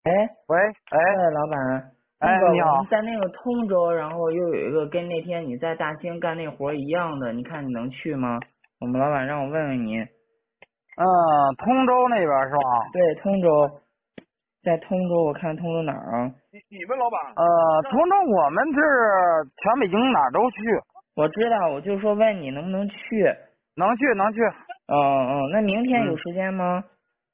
哎， 喂，哎， 喂，老板，那哎， 个你好， 我们在那个通州，然后又有一个跟那天你在大兴干那活儿一样的，你看你能去吗？我们老板让我问问你。 通州那边是吧？ 对，通州，在通州，我看通州哪儿啊？ 你问老板？通州我们是全北京哪儿都去， 我知道，我就说问你能不能去。 能去能去。 那明天有嗯， 时间吗？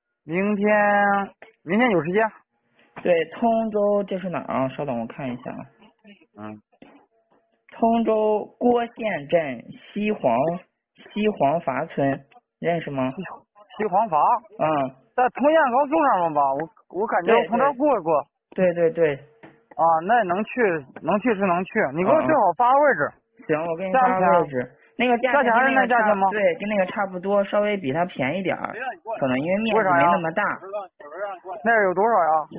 明天有时间。 对，通州这是哪儿啊？稍等，我看一下啊。 嗯， 通州郭县镇西黄筏村，认识吗？ 西黄筏嗯， 在通燕高速上面吧？我感觉我从这儿对对过一过。 对。 啊，那能去，能去是能去。你给我最嗯。 好发个位置。 行，我给你发价钱位置。那个价钱跟价钱还是那个差， 那价钱吗？ 对，跟那个差不多，稍微比它便宜点儿，可能因为面积为啥呀？ 没那么大。 那有多少呀？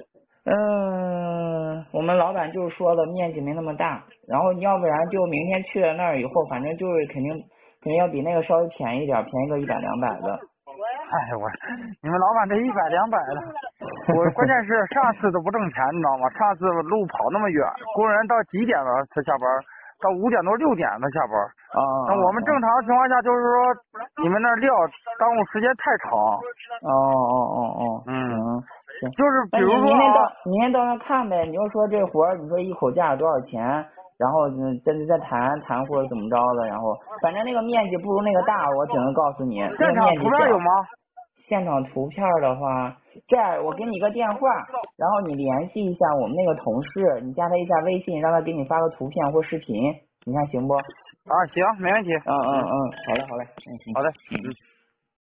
我们老板就是说了，面积没那么大，然后要不然就明天去了那儿以后，反正就是肯定要比那个稍微便宜点儿，便宜个100、200的。 哎我，你们老板这100、200的，我关键是上次都不挣钱，你知道吗？上次路跑那么远，工人到几点了才下班？到5点多6点才下班。 啊那我们正常情况下就是说，你们那料耽误时间太长。 行嗯， 行， 就是比那你如说啊， 明天到那看呗，你就说这活儿，你说一口价多少钱，然后再谈或者怎么着的，然后反正那个面积不如那个大，我只能告诉你，那个现场面积小。 图片有吗？ 现场图片的话，这样我给你个电话，然后你联系一下我们那个同事，你加他一下微信，让他给你发个图片或视频，你看行不？ 啊，行，没问题。 好嘞， 好的。 嗯。